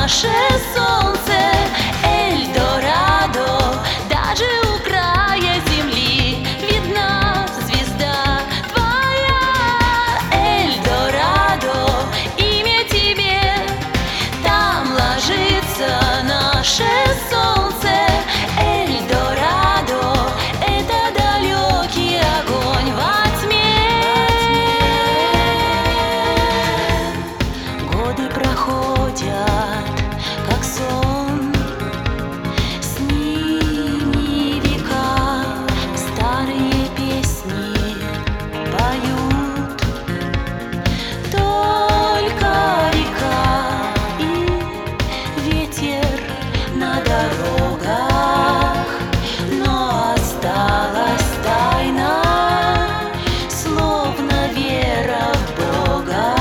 наше солнце, Эльдорадо. Даже у края земли видна звезда твоя, Эльдорадо. Имя тебе, там ложится наше солнце, Эльдорадо. Это далекий огонь во тьме. Годы проходят, как сон, с ними века, старые песни поют. Только река и ветер на дорогах, но осталась тайна, словно вера в Бога.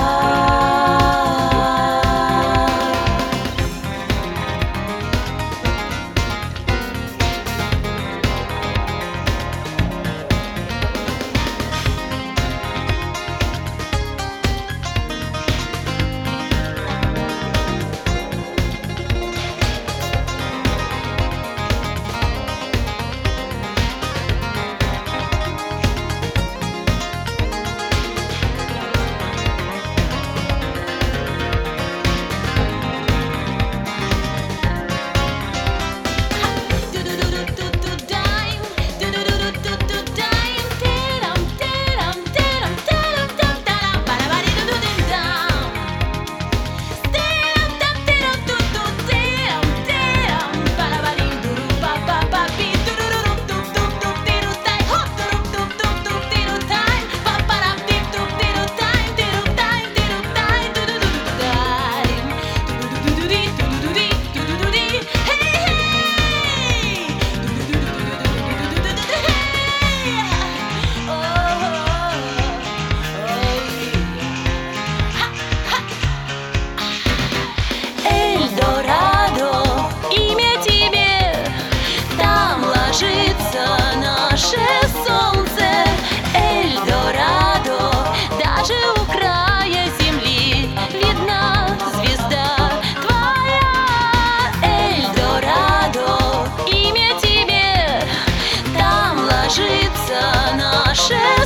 Наше солнце, Эльдорадо. Даже у края земли видна звезда твоя, Эльдорадо. Имя тебе, там ложится наше